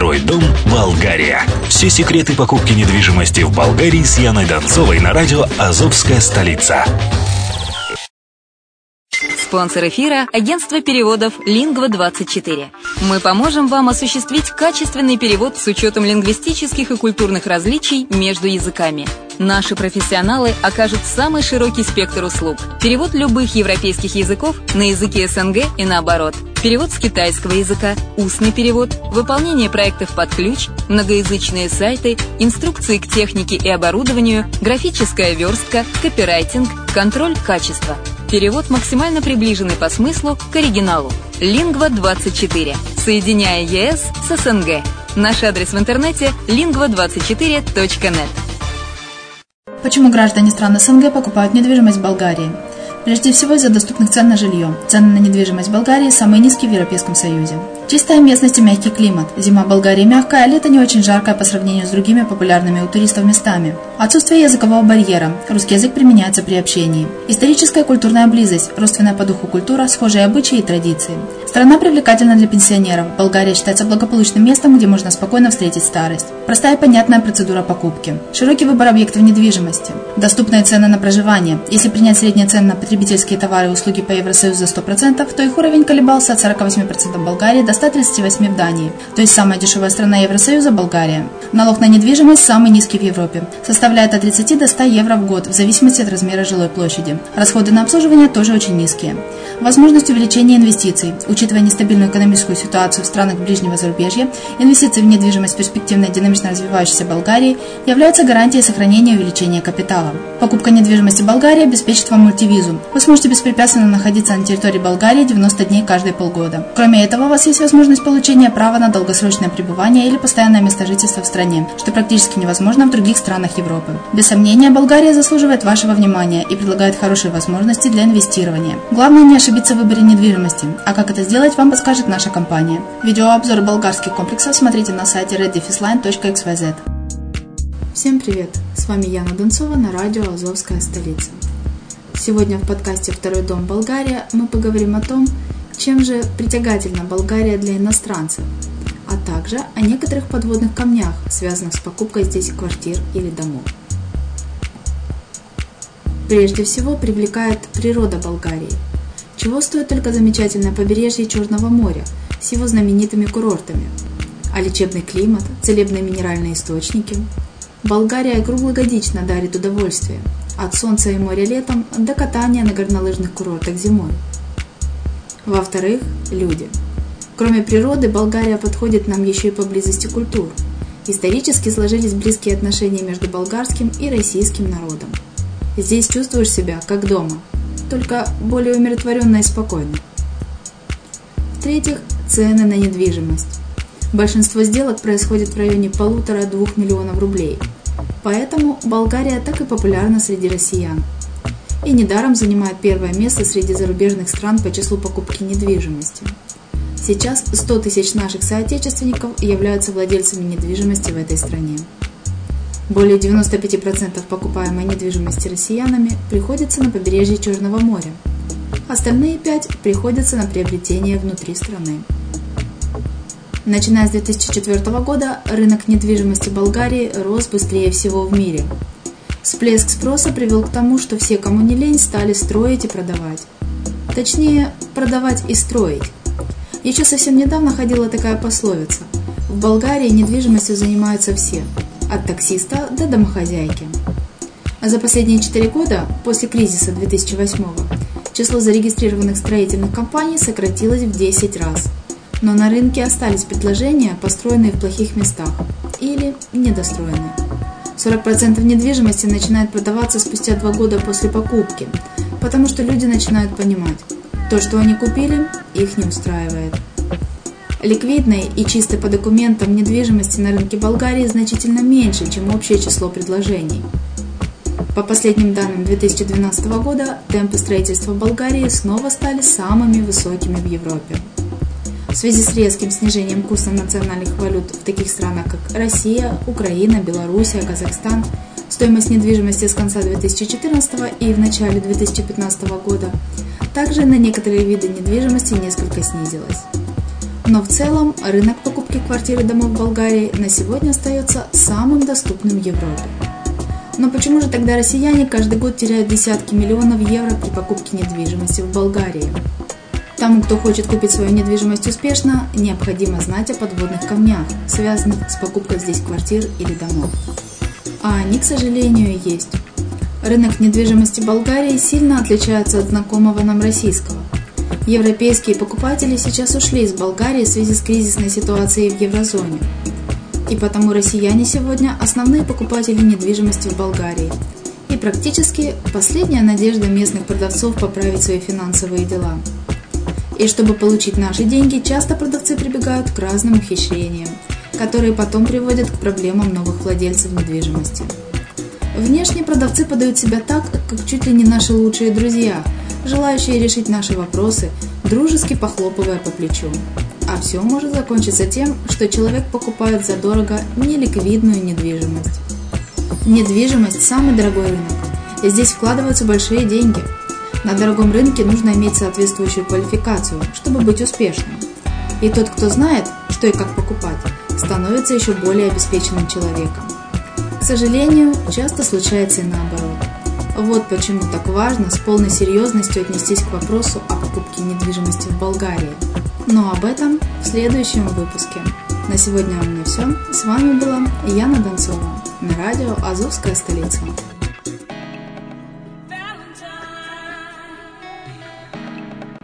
Второй дом Болгария. Все секреты покупки недвижимости в Болгарии с Яной Донцовой на радио «Азовская столица». Спонсор эфира – агентство переводов Lingva24. Мы поможем вам осуществить качественный перевод с учетом лингвистических и культурных различий между языками. Наши профессионалы окажут самый широкий спектр услуг. Перевод любых европейских языков на языки СНГ и наоборот. Перевод с китайского языка, устный перевод, выполнение проектов под ключ, многоязычные сайты, инструкции к технике и оборудованию, графическая верстка, копирайтинг, контроль качества. Перевод максимально приближенный по смыслу к оригиналу. Lingva24. Соединяя ЕС с СНГ. Наш адрес в интернете lingva24.net. Почему граждане стран СНГ покупают недвижимость в Болгарии? Прежде всего из-за доступных цен на жилье. Цены на недвижимость в Болгарии самые низкие в Европейском Союзе. Чистая местность и мягкий климат. Зима в Болгарии мягкая, а лето не очень жаркое по сравнению с другими популярными у туристов местами. Отсутствие языкового барьера. Русский язык применяется при общении. Историческая и культурная близость. Родственная по духу культура, схожие обычаи и традиции. Страна привлекательна для пенсионеров. Болгария считается благополучным местом, где можно спокойно встретить старость. Простая и понятная процедура покупки. Широкий выбор объектов недвижимости. Доступные цены на проживание. Если принять средние цены на потребительские товары и услуги по Евросоюзу за 100%, то их уровень колебался от 48% в Болгарии до 138% в Дании. То есть самая дешевая страна Евросоюза – Болгария. Налог на недвижимость самый низкий в Европе. Составляет от 30 до 100 евро в год, в зависимости от размера жилой площади. Расходы на обслуживание тоже очень низкие. Возможность увеличения инвестиций. Учитывая нестабильную экономическую ситуацию в странах ближнего зарубежья, инвестиции в недвижимость перспективной и динамично развивающейся Болгарии являются гарантией сохранения и увеличения капитала. Покупка недвижимости в Болгарии обеспечит вам мультивизу. Вы сможете беспрепятственно находиться на территории Болгарии 90 дней каждые полгода. Кроме этого, у вас есть возможность получения права на долгосрочное пребывание или постоянное место жительства в стране, что практически невозможно в других странах Европы. Без сомнения, Болгария заслуживает вашего внимания и предлагает хорошие возможности для инвестирования. Главное не ошибиться в выборе недвижимости, а как это сделать, вам подскажет наша компания. Видеообзор болгарских комплексов смотрите на сайте reddefisline.xyz. Всем привет! С вами Яна Донцова на радио «Азовская столица». Сегодня в подкасте «Второй дом Болгария» мы поговорим о том, чем же притягательна Болгария для иностранцев, а также о некоторых подводных камнях, связанных с покупкой здесь квартир или домов. Прежде всего привлекает природа Болгарии. Чего стоит только замечательное побережье Черного моря с его знаменитыми курортами, а лечебный климат, целебные минеральные источники. Болгария круглогодично дарит удовольствие, от солнца и моря летом до катания на горнолыжных курортах зимой. Во-вторых, люди. Кроме природы, Болгария подходит нам еще и по близости культур. Исторически сложились близкие отношения между болгарским и российским народом. Здесь чувствуешь себя как дома, только более умиротворенно и спокойно. В-третьих, цены на недвижимость. Большинство сделок происходит в районе 1,5–2 миллионов рублей. Поэтому Болгария так и популярна среди россиян. И недаром занимает первое место среди зарубежных стран по числу покупки недвижимости. Сейчас 100 тысяч наших соотечественников являются владельцами недвижимости в этой стране. Более 95% покупаемой недвижимости россиянами приходится на побережье Черного моря. Остальные 5% приходятся на приобретение внутри страны. Начиная с 2004 года рынок недвижимости Болгарии рос быстрее всего в мире. Всплеск спроса привел к тому, что все, кому не лень, стали строить и продавать. Точнее, продавать и строить. Еще совсем недавно ходила такая пословица: в Болгарии недвижимостью занимаются все, от таксиста до домохозяйки. А за последние 4 года, после кризиса 2008-го, число зарегистрированных строительных компаний сократилось в 10 раз. Но на рынке остались предложения, построенные в плохих местах или недостроенные. 40% недвижимости начинает продаваться спустя 2 года после покупки, потому что люди начинают понимать, то, что они купили, их не устраивает. Ликвидной и чистой по документам недвижимости на рынке Болгарии значительно меньше, чем общее число предложений. По последним данным 2012 года, темпы строительства в Болгарии снова стали самыми высокими в Европе. В связи с резким снижением курса национальных валют в таких странах, как Россия, Украина, Белоруссия, Казахстан, стоимость недвижимости с конца 2014 и в начале 2015 года также на некоторые виды недвижимости несколько снизилась. Но в целом рынок покупки квартир и домов в Болгарии на сегодня остается самым доступным в Европе. Но почему же тогда россияне каждый год теряют десятки миллионов евро при покупке недвижимости в Болгарии? Тому, кто хочет купить свою недвижимость успешно, необходимо знать о подводных камнях, связанных с покупкой здесь квартир или домов. А они, к сожалению, есть. Рынок недвижимости Болгарии сильно отличается от знакомого нам российского. Европейские покупатели сейчас ушли из Болгарии в связи с кризисной ситуацией в еврозоне. И потому россияне сегодня основные покупатели недвижимости в Болгарии. И практически последняя надежда местных продавцов поправить свои финансовые дела. И чтобы получить наши деньги, часто продавцы прибегают к разным ухищрениям, которые потом приводят к проблемам новых владельцев недвижимости. Внешне продавцы подают себя так, как чуть ли не наши лучшие друзья, желающие решить наши вопросы, дружески похлопывая по плечу. А все может закончиться тем, что человек покупает задорого неликвидную недвижимость. Недвижимость – самый дорогой рынок, и здесь вкладываются большие деньги. На дорогом рынке нужно иметь соответствующую квалификацию, чтобы быть успешным. И тот, кто знает, что и как покупать, становится еще более обеспеченным человеком. К сожалению, часто случается и наоборот. Вот почему так важно с полной серьезностью отнестись к вопросу о покупке недвижимости в Болгарии. Но об этом в следующем выпуске. На сегодня у меня все. С вами была Яна Донцова на радио «Азовская столица».